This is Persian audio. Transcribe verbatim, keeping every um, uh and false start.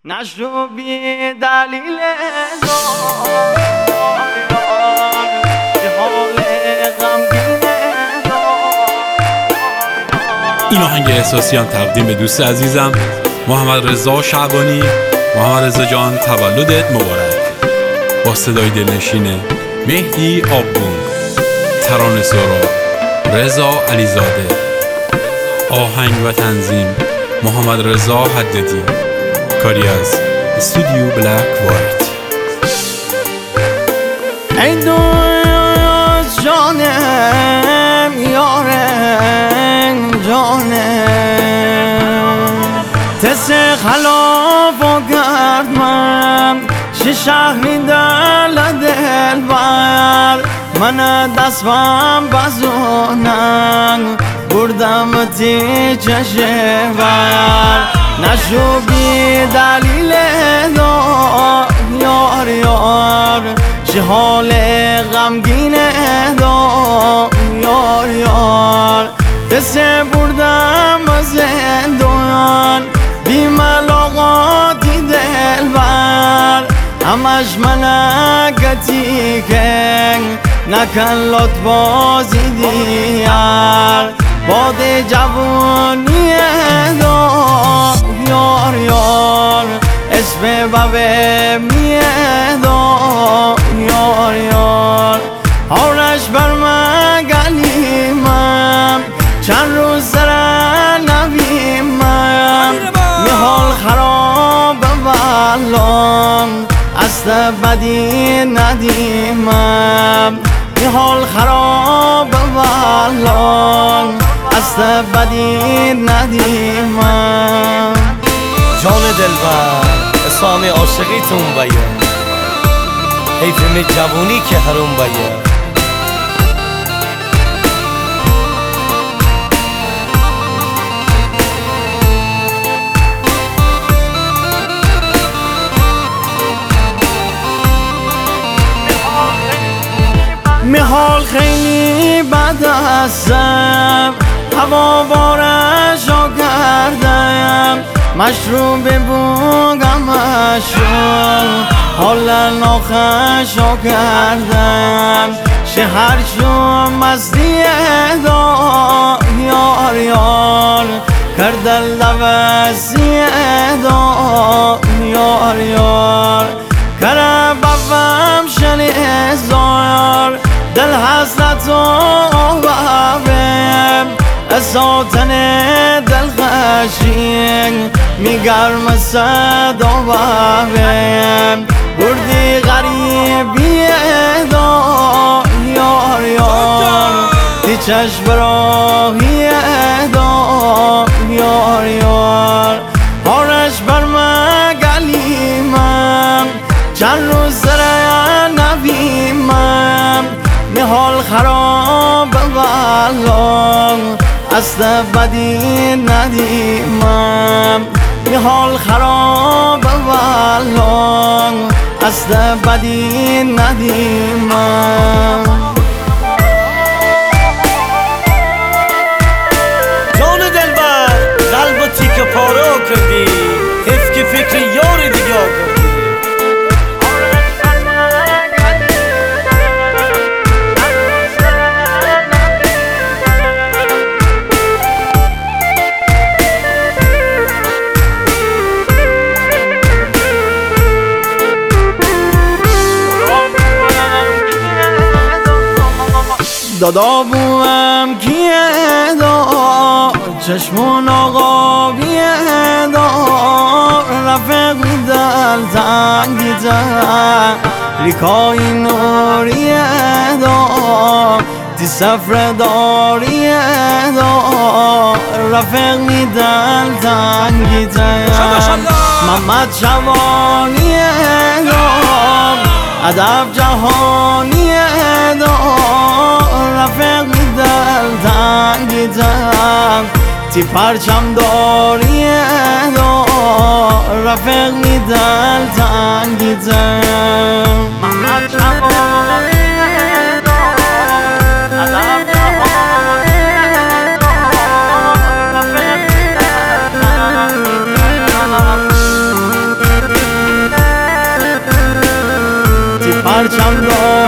نشو بی دلیل دار حال غمگین این آهنگ احساسیان تقدیم به دوست عزیزم محمد رضا شعبانی. محمد رضا جان تولدت مبارک. با صدای دلنشین مهدی آبگون، ترانه سرا رضا علیزاده، آهنگ و تنظیم محمد رضا حددی، کاری از استودیو بلک وایت. ای دوست جانم یارم جانم تس خلاف و کرد من چه شهری دل دل بر من دستم بزونن بردم تی چشه بر نشو بی دلیل دار یار یار چه حال غمگین دار یار یار دست بردم از زندان بی ملاقاتی دل بر همش منکتی که نکن لط بازی دیار باد جوانی دار یار یار اسم بابه میه دار یار یار آرش بر من گلیمم چند روز سر نویمم می حال خراب والان است بدی ندیمم می حال خراب والان است بدی ندیمم جان دلبر اسام عاشقیتون بیه حیف می جوونی که حروم بیه می حال خیلی بد هستم هوا بارشو کردم مشروب بوگم مشروب حال ناخشو کردم شهر شو مستی دار یار یار کردل دوستی دار یار یار کرم بفم شنی زار دل حسرت و بابم اساتن دل خشین میگرم صد و بابم بردی غریبی دار یار یار دی چشم راهی دار یار یار آرش بر من گلیمم چند روز سر نویمم می حال خراب والان است بدی ندیمم می حال خراب والان است بدی ندیمم جان دلبر قلب و تیک پارا کردی حیف که فکر یار دیگه کردی دادا بوم کیه دار چشمون آقا بیه دار رفق دل تنگی تن ریکای نوریه دار تی سفر داریه دار رفق دل تنگی تن محمد شوانیه دار ادب جهانیه دار رفق دل تنگی تن تی پرچم داریه دار رفق دل تنگی تن محمد شوانیه دار ادب جهانیه دار رفق دل تنگی تن پرچم دار